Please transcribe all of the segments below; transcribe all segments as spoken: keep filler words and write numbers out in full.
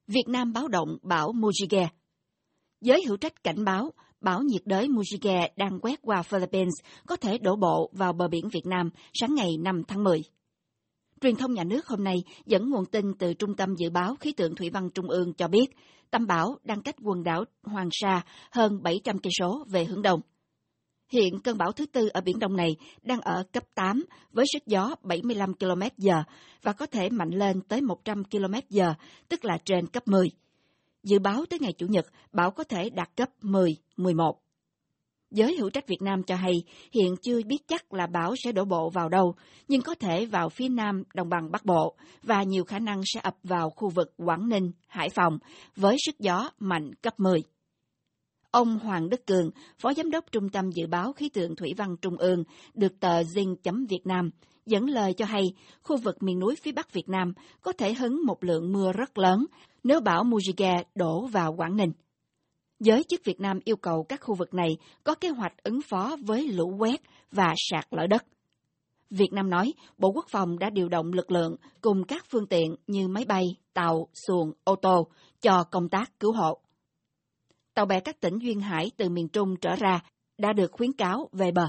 Việt Nam báo động bão Mujige. Giới hữu trách cảnh báo bão nhiệt đới Mujige đang quét qua Philippines có thể đổ bộ vào bờ biển Việt Nam sáng ngày năm tháng mười. Truyền thông nhà nước hôm nay dẫn nguồn tin từ Trung tâm Dự báo Khí tượng Thủy văn Trung ương cho biết tâm bão đang cách quần đảo Hoàng Sa hơn bảy trăm cây số về hướng đông. Hiện cơn bão thứ tư ở Biển Đông này đang ở cấp tám với sức gió bảy mươi lăm ki lô mét giờ và có thể mạnh lên tới một trăm ki lô mét giờ, tức là trên cấp mười. Dự báo tới ngày Chủ nhật, bão có thể đạt cấp mười, mười một. Giới hữu trách Việt Nam cho hay hiện chưa biết chắc là bão sẽ đổ bộ vào đâu, nhưng có thể vào phía nam đồng bằng Bắc Bộ và nhiều khả năng sẽ ập vào khu vực Quảng Ninh, Hải Phòng với sức gió mạnh cấp mười. Ông Hoàng Đức Cường, Phó Giám đốc Trung tâm Dự báo Khí tượng Thủy văn Trung ương, được tờ Zing.Việt Nam dẫn lời cho hay khu vực miền núi phía Bắc Việt Nam có thể hứng một lượng mưa rất lớn nếu bão Mujige đổ vào Quảng Ninh. Giới chức Việt Nam yêu cầu các khu vực này có kế hoạch ứng phó với lũ quét và sạt lở đất. Việt Nam nói Bộ Quốc phòng đã điều động lực lượng cùng các phương tiện như máy bay, tàu, xuồng, ô tô cho công tác cứu hộ. Tàu bè các tỉnh duyên hải từ miền Trung trở ra đã được khuyến cáo về bờ.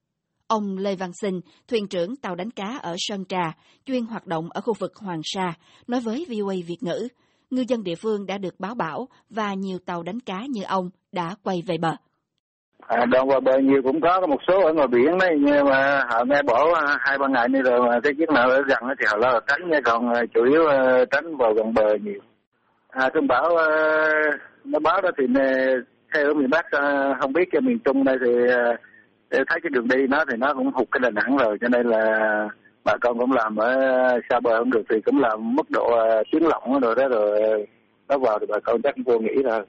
Ông Lê Văn Sinh, thuyền trưởng tàu đánh cá ở Sơn Trà, chuyên hoạt động ở khu vực Hoàng Sa, nói với vê o a Việt ngữ, ngư dân địa phương đã được báo bão và nhiều tàu đánh cá như ông đã quay về bờ. À, đoạn vào bờ nhiều cũng có, có một số ở ngoài biển đấy, nhưng mà họ nghe bỏ hai ba ngày đi rồi mà cái chiếc nào ở gần thì họ lo tránh, còn chủ yếu tránh vào gần bờ nhiều. À, cơn bão nó báo đó thì theo ở miền Bắc không biết, cho miền Trung đây thì thấy cái đường đi nó thì nó cũng hụt cái Đà Nẵng rồi, cho nên là bà con cũng làm ở xa bờ không được thì cũng làm mức độ tiếng lỏng rồi đó, rồi nó vào thì bà con chắc cũng vô nghĩ rồi.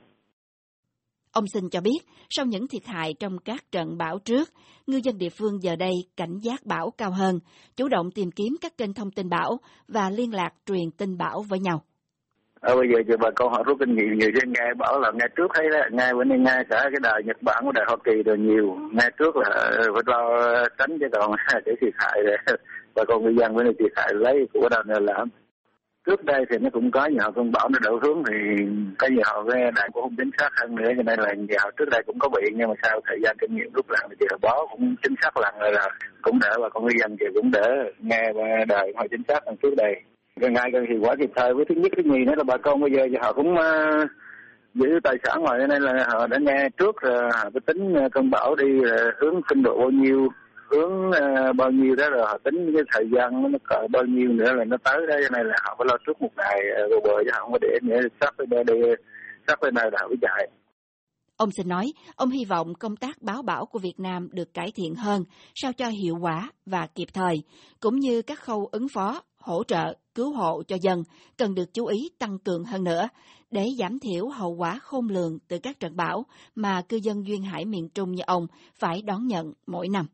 Ông Sinh cho biết, sau những thiệt hại trong các trận bão trước, ngư dân địa phương giờ đây cảnh giác bão cao hơn, chủ động tìm kiếm các kênh thông tin bão và liên lạc truyền tin bão với nhau. Ở bây giờ thì bà con họ rút kinh nghiệm nhiều, chứ nghe bảo là nghe trước thấy đó, nghe bữa nay nghe cả cái đài Nhật Bản của đài Hoa Kỳ rồi nhiều, nghe trước là phải lo tránh, chứ còn để thiệt hại rồi bà con người dân bữa nay thiệt hại lấy của đâu này làm. Trước đây thì nó cũng có nhiều cơn bão nó đổ hướng thì có nhiều họ cái đài cũng không chính xác hơn nữa, cho nên là nhiều trước đây cũng có bị, nhưng mà sau thời gian kinh nghiệm rút lại thì họ báo cũng chính xác lần rồi là cũng đỡ, và con người dân thì cũng đỡ nghe đài họ chính xác hơn trước đây. Càng ngày càng hiệu quả kịp thời. Với thứ nhất cái gì nữa là bà con bây giờ thì họ cũng uh, giữ tài sản rồi, nên là họ đã nghe trước rồi họ có tính cơn bão đi uh, hướng kinh độ bao nhiêu, hướng uh, bao nhiêu đó, rồi họ tính cái thời gian nó cỡ bao nhiêu nữa là nó tới đó, cho nên là họ phải lo trước một ngày rồi bờ, chứ họ không có để nữa sắp tới đây đi sắp tới nào họ mới chạy. Ông xin nói, ông hy vọng công tác báo bão của Việt Nam được cải thiện hơn, sao cho hiệu quả và kịp thời, cũng như các khâu ứng phó, hỗ trợ, cứu hộ cho dân cần được chú ý tăng cường hơn nữa để giảm thiểu hậu quả khôn lường từ các trận bão mà cư dân duyên hải miền Trung như ông phải đón nhận mỗi năm.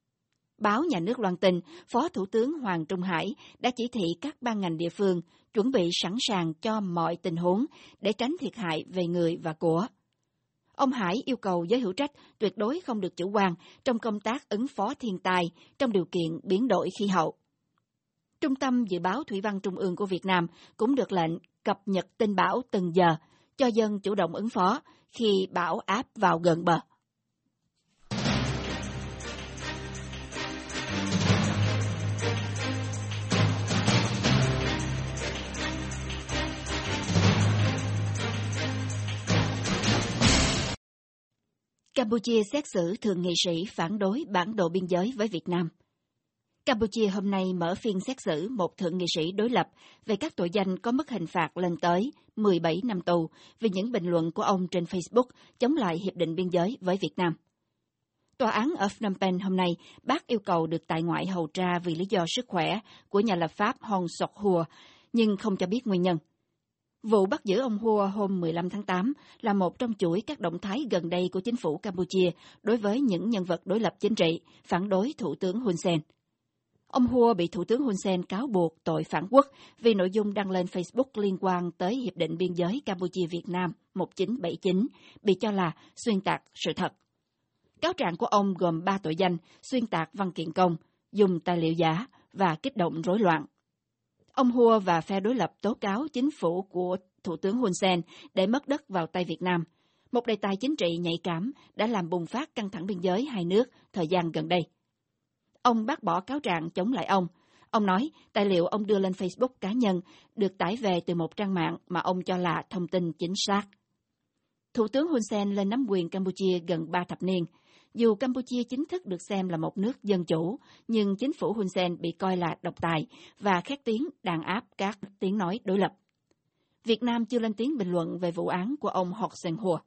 Báo Nhà nước loan tin, Phó Thủ tướng Hoàng Trung Hải đã chỉ thị các ban ngành địa phương chuẩn bị sẵn sàng cho mọi tình huống để tránh thiệt hại về người và của. Ông Hải yêu cầu giới hữu trách tuyệt đối không được chủ quan trong công tác ứng phó thiên tai trong điều kiện biến đổi khí hậu. Trung tâm Dự báo Thủy văn Trung ương của Việt Nam cũng được lệnh cập nhật tin bão từng giờ cho dân chủ động ứng phó khi bão áp vào gần bờ. Campuchia xét xử thượng nghị sĩ phản đối bản đồ biên giới với Việt Nam. Campuchia hôm nay mở phiên xét xử một thượng nghị sĩ đối lập về các tội danh có mức hình phạt lên tới mười bảy năm tù vì những bình luận của ông trên Facebook chống lại hiệp định biên giới với Việt Nam. Tòa án ở Phnom Penh hôm nay bác yêu cầu được tại ngoại hầu tra vì lý do sức khỏe của nhà lập pháp Hon Sok Hua, nhưng không cho biết nguyên nhân. Vụ bắt giữ ông Hua hôm mười lăm tháng tám là một trong chuỗi các động thái gần đây của chính phủ Campuchia đối với những nhân vật đối lập chính trị, phản đối Thủ tướng Hun Sen. Ông Hua bị Thủ tướng Hun Sen cáo buộc tội phản quốc vì nội dung đăng lên Facebook liên quan tới Hiệp định Biên giới Campuchia-Việt Nam một nghìn chín trăm bảy mươi chín, bị cho là xuyên tạc sự thật. Cáo trạng của ông gồm ba tội danh: xuyên tạc văn kiện công, dùng tài liệu giả và kích động rối loạn. Ông Hua và phe đối lập tố cáo chính phủ của Thủ tướng Hun Sen để mất đất vào tay Việt Nam. Một đề tài chính trị nhạy cảm đã làm bùng phát căng thẳng biên giới hai nước thời gian gần đây. Ông bác bỏ cáo trạng chống lại ông. Ông nói tài liệu ông đưa lên Facebook cá nhân được tải về từ một trang mạng mà ông cho là thông tin chính xác. Thủ tướng Hun Sen lên nắm quyền Campuchia gần ba thập niên. Dù Campuchia chính thức được xem là một nước dân chủ, nhưng chính phủ Hun Sen bị coi là độc tài và khét tiếng đàn áp các tiếng nói đối lập. Việt Nam chưa lên tiếng bình luận về vụ án của ông Hok Sen Hua.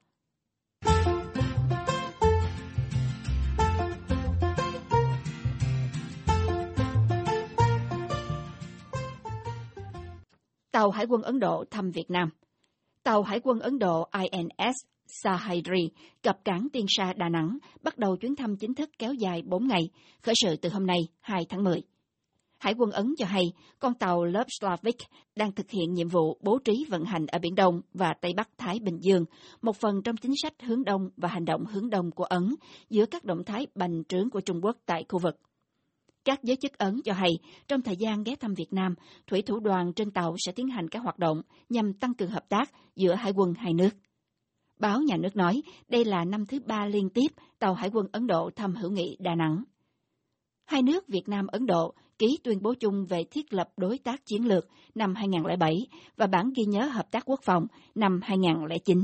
Tàu Hải quân Ấn Độ thăm Việt Nam. Tàu Hải quân Ấn Độ I N S Sahyadri cập cảng Tiên Sa, Đà Nẵng, bắt đầu chuyến thăm chính thức kéo dài bốn ngày, khởi sự từ hôm nay, hai tháng mười. Hải quân Ấn cho hay, con tàu Lobslavik đang thực hiện nhiệm vụ bố trí vận hành ở Biển Đông và Tây Bắc Thái Bình Dương, một phần trong chính sách hướng Đông và hành động hướng Đông của Ấn giữa các động thái bành trướng của Trung Quốc tại khu vực. Các giới chức Ấn cho hay, trong thời gian ghé thăm Việt Nam, thủy thủ đoàn trên tàu sẽ tiến hành các hoạt động nhằm tăng cường hợp tác giữa hải quân hai nước. Báo Nhà nước nói, đây là năm thứ ba liên tiếp tàu Hải quân Ấn Độ thăm hữu nghị Đà Nẵng. Hai nước Việt Nam-Ấn Độ ký tuyên bố chung về thiết lập đối tác chiến lược năm hai không không bảy và bản ghi nhớ hợp tác quốc phòng năm hai không không chín.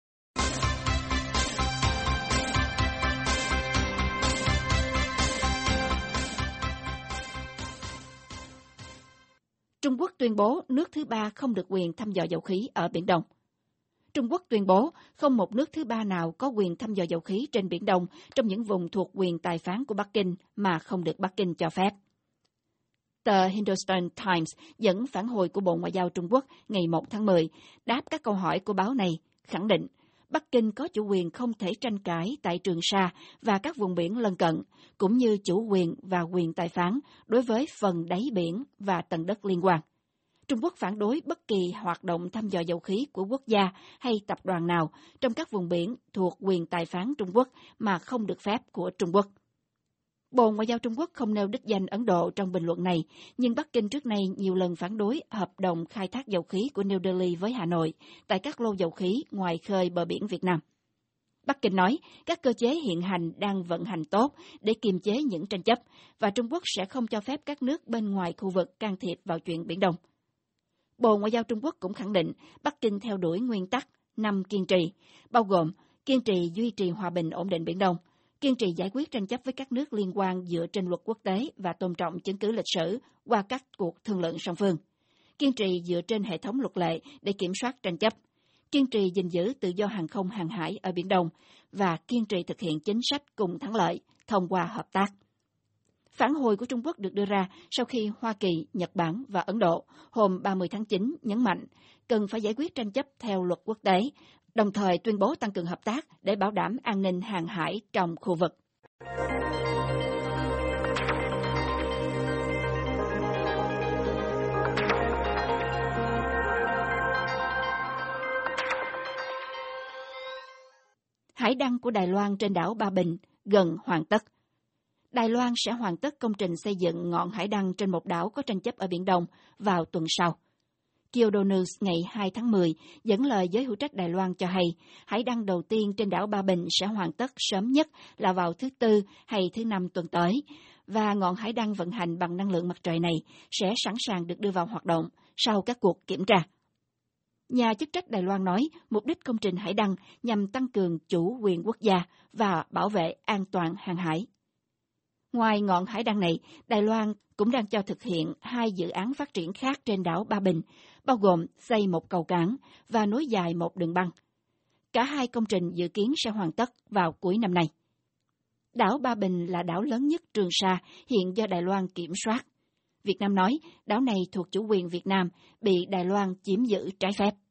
Trung Quốc tuyên bố nước thứ ba không được quyền thăm dò dầu khí ở Biển Đông. Trung Quốc tuyên bố không một nước thứ ba nào có quyền thăm dò dầu khí trên Biển Đông trong những vùng thuộc quyền tài phán của Bắc Kinh mà không được Bắc Kinh cho phép. Tờ Hindustan Times dẫn phản hồi của Bộ Ngoại giao Trung Quốc ngày một tháng mười, đáp các câu hỏi của báo này, khẳng định Bắc Kinh có chủ quyền không thể tranh cãi tại Trường Sa và các vùng biển lân cận, cũng như chủ quyền và quyền tài phán đối với phần đáy biển và tầng đất liên quan. Trung Quốc phản đối bất kỳ hoạt động thăm dò dầu khí của quốc gia hay tập đoàn nào trong các vùng biển thuộc quyền tài phán Trung Quốc mà không được phép của Trung Quốc. Bộ Ngoại giao Trung Quốc không nêu đích danh Ấn Độ trong bình luận này, nhưng Bắc Kinh trước nay nhiều lần phản đối hợp đồng khai thác dầu khí của New Delhi với Hà Nội tại các lô dầu khí ngoài khơi bờ biển Việt Nam. Bắc Kinh nói các cơ chế hiện hành đang vận hành tốt để kiềm chế những tranh chấp, và Trung Quốc sẽ không cho phép các nước bên ngoài khu vực can thiệp vào chuyện Biển Đông. Bộ Ngoại giao Trung Quốc cũng khẳng định Bắc Kinh theo đuổi nguyên tắc năm kiên trì, bao gồm kiên trì duy trì hòa bình ổn định Biển Đông, kiên trì giải quyết tranh chấp với các nước liên quan dựa trên luật quốc tế và tôn trọng chứng cứ lịch sử qua các cuộc thương lượng song phương, kiên trì dựa trên hệ thống luật lệ để kiểm soát tranh chấp, kiên trì gìn giữ tự do hàng không hàng hải ở Biển Đông và kiên trì thực hiện chính sách cùng thắng lợi thông qua hợp tác. Phản hồi của Trung Quốc được đưa ra sau khi Hoa Kỳ, Nhật Bản và Ấn Độ hôm ba mươi tháng chín nhấn mạnh cần phải giải quyết tranh chấp theo luật quốc tế, đồng thời tuyên bố tăng cường hợp tác để bảo đảm an ninh hàng hải trong khu vực. Hải đăng của Đài Loan trên đảo Ba Bình gần hoàn tất. Đài Loan sẽ hoàn tất công trình xây dựng ngọn hải đăng trên một đảo có tranh chấp ở Biển Đông vào tuần sau. Kyodo News ngày hai tháng mười dẫn lời giới hữu trách Đài Loan cho hay, hải đăng đầu tiên trên đảo Ba Bình sẽ hoàn tất sớm nhất là vào thứ Tư hay thứ Năm tuần tới, và ngọn hải đăng vận hành bằng năng lượng mặt trời này sẽ sẵn sàng được đưa vào hoạt động sau các cuộc kiểm tra. Nhà chức trách Đài Loan nói mục đích công trình hải đăng nhằm tăng cường chủ quyền quốc gia và bảo vệ an toàn hàng hải. Ngoài ngọn hải đăng này, Đài Loan cũng đang cho thực hiện hai dự án phát triển khác trên đảo Ba Bình, bao gồm xây một cầu cảng và nối dài một đường băng. Cả hai công trình dự kiến sẽ hoàn tất vào cuối năm nay. Đảo Ba Bình là đảo lớn nhất Trường Sa, hiện do Đài Loan kiểm soát. Việt Nam nói đảo này thuộc chủ quyền Việt Nam, bị Đài Loan chiếm giữ trái phép.